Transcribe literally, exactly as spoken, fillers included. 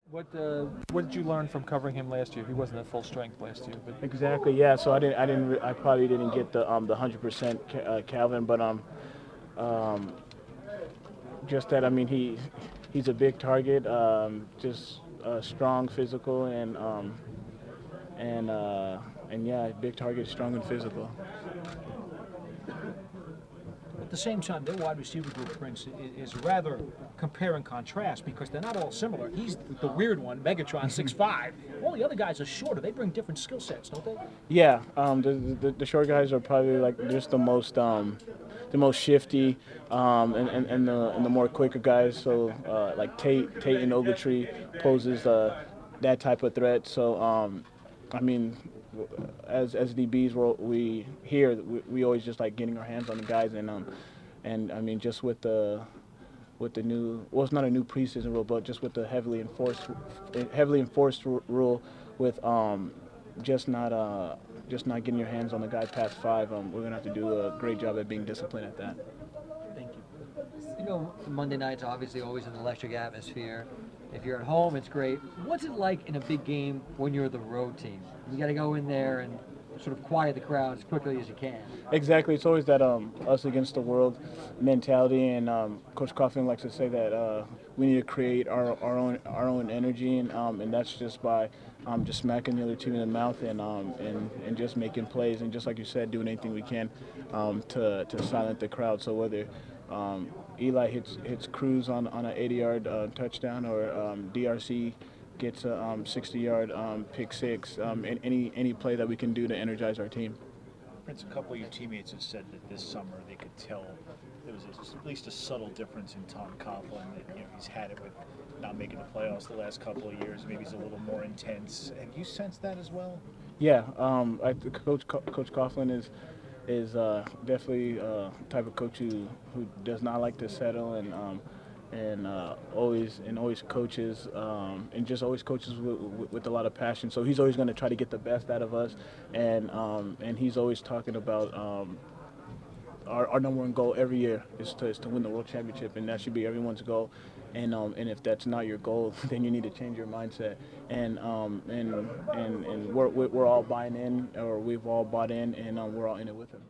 What uh, what did you learn from covering him last year? He wasn't at full strength last year, but Exactly. Yeah. So I didn't. I didn't. re- I probably didn't get the um the hundred percent uh, Calvin, but um um just that. I mean, he he's a big target. Um, just uh, strong, physical, and um and uh and yeah, big target, strong and physical. At the same time, their wide receiver group, Prince, i- is rather compare and contrast because they're not all similar. He's the weird one, Megatron, six five. All the other guys are shorter. They bring different skill sets, don't they? Yeah. Um, the, the the short guys are probably like just the most um the most shifty, um, and, and, and the and the more quicker guys. So uh, like Tate Tate and Ogletree poses uh, that type of threat. So um, I mean, as as D Bs, we're, we here we, we always just like getting our hands on the guys, and um and I mean just with the with the new, well, it's not a new preseason rule, but just with the heavily enforced heavily enforced r- rule with um just not uh just not getting your hands on the guy past five. Um, we're gonna have to do a great job at being disciplined at that. Thank you. You know, Monday night's obviously always an electric atmosphere. If you're at home, it's great. What's it like in a big game when you're the road team? You got to go in there and sort of quiet the crowd as quickly as you can. Exactly. It's always that um, us against the world mentality, and um, Coach Coughlin likes to say that uh, we need to create our, our own our own energy, and um, and that's just by um, just smacking the other team in the mouth and um, and and just making plays, and just like you said, doing anything we can um, to to silence the crowd. So whether um, Eli hits hits Cruz on on an eighty-yard uh, touchdown, or um, D R C gets a um, sixty-yard um, pick six, um, and any any play that we can do to energize our team. Prince, a couple of your teammates have said that this summer they could tell there was a, at least a subtle difference in Tom Coughlin. That, you know, he's had it with not making the playoffs the last couple of years. Maybe he's a little more intense. Have you sensed that as well? Yeah, um, I, Coach Coach Coughlin is is uh, definitely a type of coach who, who does not like to settle, and um, and uh, always and always coaches um, and just always coaches with, with, with a lot of passion. So he's always going to try to get the best out of us, and um, and he's always talking about um, our, our number one goal every year is to is to win the world championship, and that should be everyone's goal. And um, and if that's not your goal, then you need to change your mindset. And um, and and and we're we're all buying in, or we've all bought in, and um, we're all in it with him.